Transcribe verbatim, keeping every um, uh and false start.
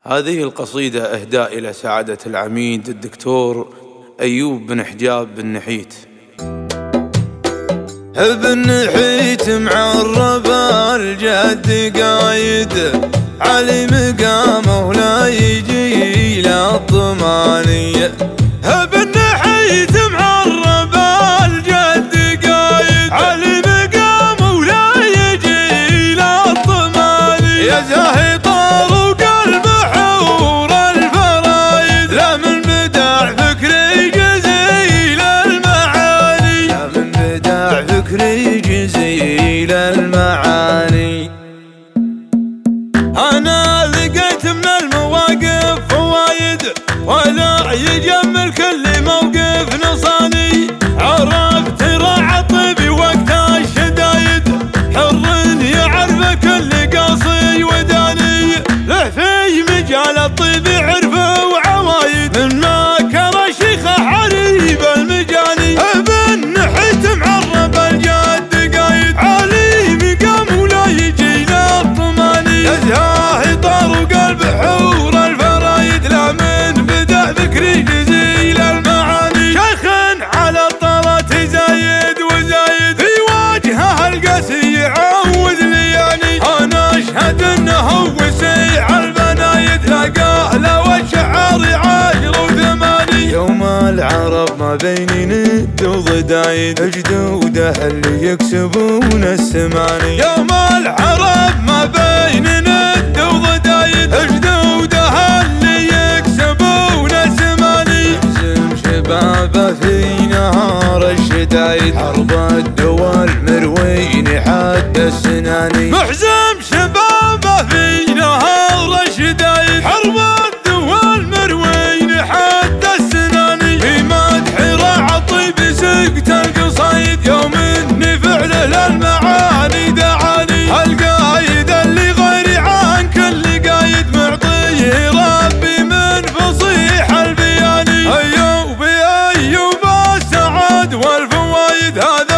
هذه القصيدة إهداء إلى سعادة العميد الدكتور أيوب بن حجاب بن نحيت. بن-نحيت معرب الجد قايد، علي مقامه لا يجي لا الطمانية. بن-نحيت معرب الجد قايد، علي مقامه لا يجي لا الطمانية. يا زاهي طال وقلب حور الفرايد، لا من بدع فكري جزيل المعاني، لا من بدع فكري جزيل المعاني. أنا لقيت من المواقف فوايد، ولا يجمل كل موقف نصاني. عرفت راعى طيبي وقت الشدايد، حر يعرف كل قاصي وداني. له في مجال الطيب عرفه وعوايد، من ماكر الشيخ حريب المجاني. بن-نحيت معرب الجد قايد، علي مقام ولا يجي لا الطماني. يزهاه طار وقلب حور الفرايد، لا من بدع فكري جزيل المعاني. شيخ على الطلات زايد وزايد، في وجهه القاسي يعوذ لياني. انا اشهد انه وسيع البنايد، لقاه له والشعار عشر وثماني. يوم العرب ما بيني ند وضدايد، جدوده اللي يكسبون السماني. يوم العرب ما بيني ند وضدايد، جدوده اللي يكسبون السماني. يهزم شبابه في نهار الشدايد، حرب الدول مروين حد السناني. محزم شبابه في نهار الشدايد، حرب الدول مروين حد السناني. في مدح راعى طيب سقت القصايد، يوم اني فعله للمعاني دعاني. القايد اللي غيري عن كل قايد، معطيه ربي من فصيح البياني. ايوب ايوب السعاد والفوايد، هذا